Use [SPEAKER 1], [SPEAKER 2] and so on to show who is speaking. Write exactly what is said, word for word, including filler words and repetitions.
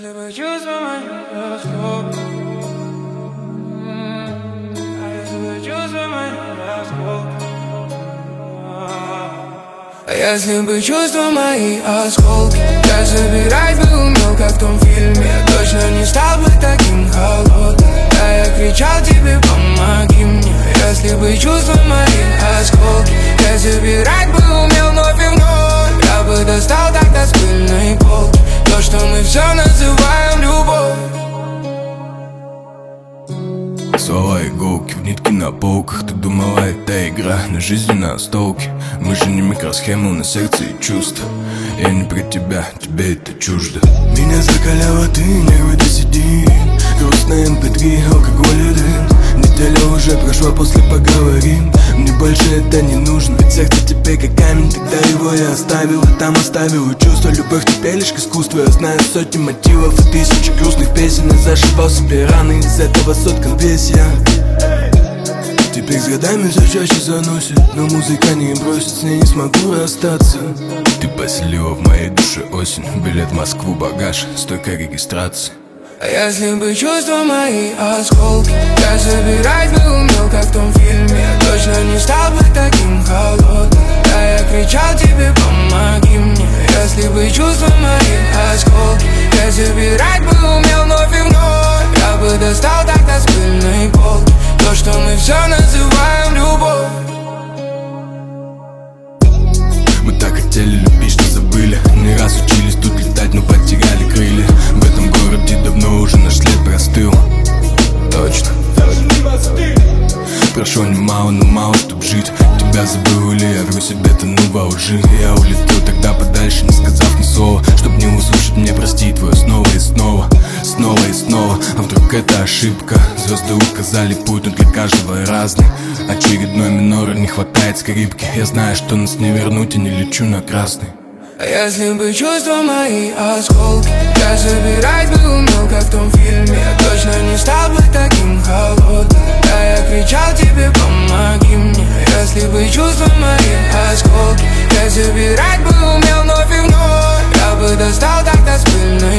[SPEAKER 1] Если бы чувства мои осколки, а если бы чувства мои осколки, а если бы чувства мои осколки, я забирать бы умел, как в том фильме. Я точно не стал бы таким холодным. Да, я кричал тебе, помоги мне. Если бы чувства мои осколки, я забирать бы умел вновь и вновь. Я бы достал тогда с пыльной полки то, что мы все называем любовь.
[SPEAKER 2] Слова иголки в нитки на полках. Ты думала, это игра, но жизнь на столке. Мы же не микросхема, на сердце и чувства. Я не про тебя, тебе это чуждо. Меня закаляла ты, нервы до седин. Грустная эм пэ три, алкоголь и дым. Неделя уже прошла, после поговорим. Мне больше это не нужно, ведь сердце теперь как камень. Тогда его я оставил, и там оставил и чувство. Любовь теперь лишь к искусству. Я знаю сотни мотивов и тысячи грустных песен. И зашибал себе раны, из этого соткан весь я. Теперь с годами все чаще заносит, но музыка не бросит, с ней не смогу расстаться. Ты поселила в моей душе осень. Билет в Москву, багаж, стойка регистрации.
[SPEAKER 1] А если бы чувства мои осколки, я забирать бы умел, как в том фильме. Я точно не стал бы таким холодным. Да, я кричал тебе, помоги мне. Если бы чувства мои осколки, я забирать бы умел вновь и вновь. Я бы достал тогда с пыльной полки то, что мы все называем любовь.
[SPEAKER 2] Мы так хотели любить, что забыли. Не раз учились тут летать, но потеряли крылья. В этом городе давно уже наш след простыл. Точно. Прошло немало, но мало, чтоб жить. Тебя забыл или я вру себе, тону во лжи. Я улетел тогда подальше, не сказав ни слова, чтоб не услышать мне простить твое снова и снова. Снова и снова, а вдруг это ошибка? Звезды указали путь, но для каждого разный. Очередной минор, не хватает скрипки. Я знаю, что нас не вернуть, и не лечу на красный.
[SPEAKER 1] А если бы чувства мои осколки, я забирать бы умел, как в том фильме. Я точно не стал бы таким холодным. Да, я кричал тебе, помоги мне. Если бы чувства мои осколки, я забирать бы умел вновь и вновь. Я бы достал тогда с пыльной